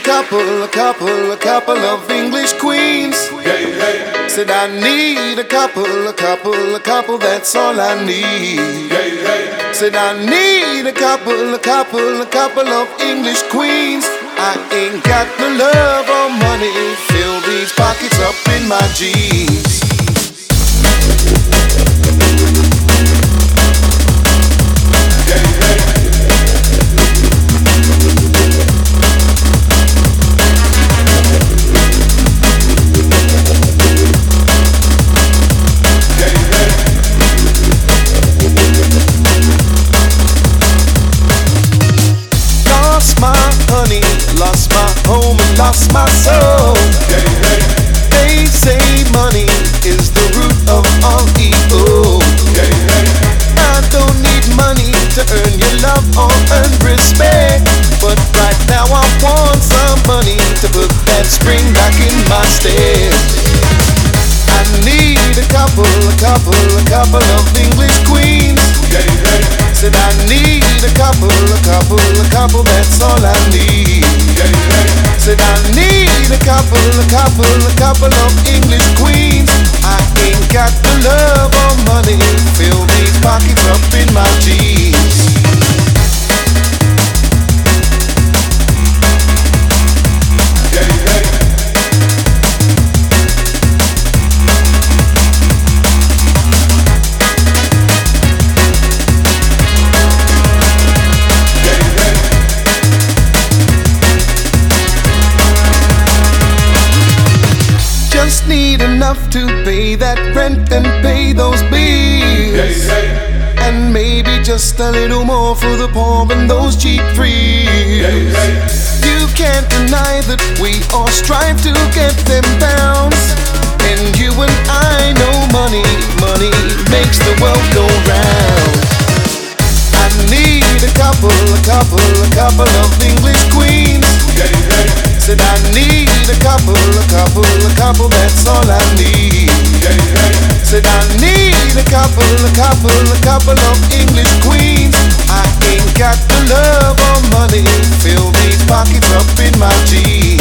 a couple of English queens. Hey, hey, Said I need a couple, that's all I need. hey, hey. Said I need a couple of English queens. I ain't got no love or money, fill these pockets up in my jeans. Lost my home and lost my soul. They say money is the root of all evil. I don't need money to earn your love or earn respect, but right now I want some money to put that spring back in my step. I need a couple of English queens. Said I need a couple, that's all I need. Said I need a couple of English queens. I ain't got the love or money, fill these pockets up in my jeans. Just need enough to pay that rent and pay those bills, and maybe just a little more for the poor and those cheap thrills. You can't deny that we all strive to get them pounds, and you and I know money makes the world go round. I need a couple of English queens. Said I need a couple, that's all I need. Said I need a couple of English queens. I ain't got the love or money, fill these pockets up in my jeans.